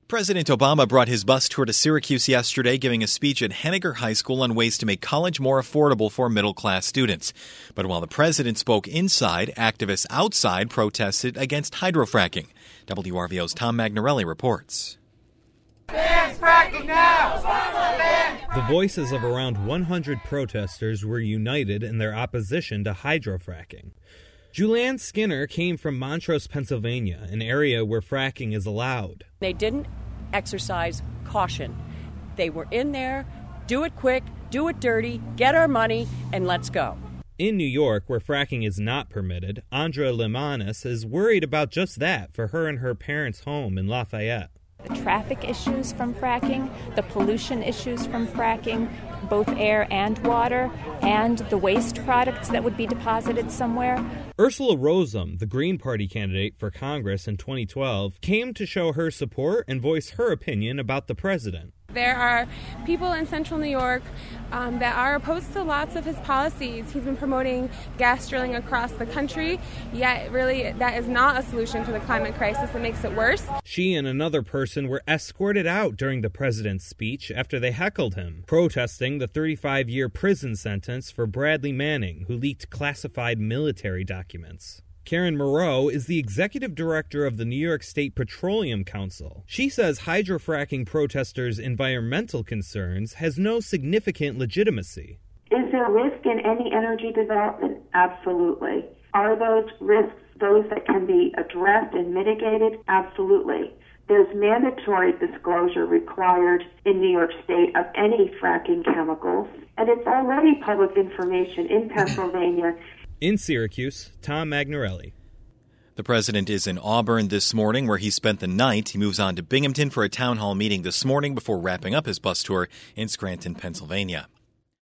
President Obama brought his bus tour to Syracuse yesterday, giving a speech at Henniger High School on ways to make college more affordable for middle-class students. But while the president spoke inside, activists outside protested against hydrofracking. WRVO's Tom Magnarelli reports. Ban fracking now! The voices of around 100 protesters were united in their opposition to hydrofracking. Julianne Skinner came from Montrose, Pennsylvania, an area where fracking is allowed. They didn't exercise caution. They were in there, do it quick, do it dirty, get our money, and let's go. In New York, where fracking is not permitted, Andra Limanis is worried about just that for her and her parents' home in Lafayette. The traffic issues from fracking, the pollution issues from fracking, both air and water, and the waste products that would be deposited somewhere. Ursula Rosum, the Green Party candidate for Congress in 2012, came to show her support and voice her opinion about the president. There are people in central New York that are opposed to lots of his policies. He's been promoting gas drilling across the country, yet really that is not a solution to the climate crisis. It makes it worse. She and another person were escorted out during the president's speech after they heckled him, protesting the 35-year prison sentence for Bradley Manning, who leaked classified military documents. Karen Moreau is the executive director of the New York State Petroleum Council. She says hydrofracking protesters' environmental concerns has no significant legitimacy. Is there risk in any energy development? Absolutely. Are those risks those that can be addressed and mitigated? Absolutely. There's mandatory disclosure required in New York State of any fracking chemicals, and it's already public information in Pennsylvania. In Syracuse, Tom Magnarelli. The president is in Auburn this morning, where he spent the night. He moves on to Binghamton for a town hall meeting this morning before wrapping up his bus tour in Scranton, Pennsylvania.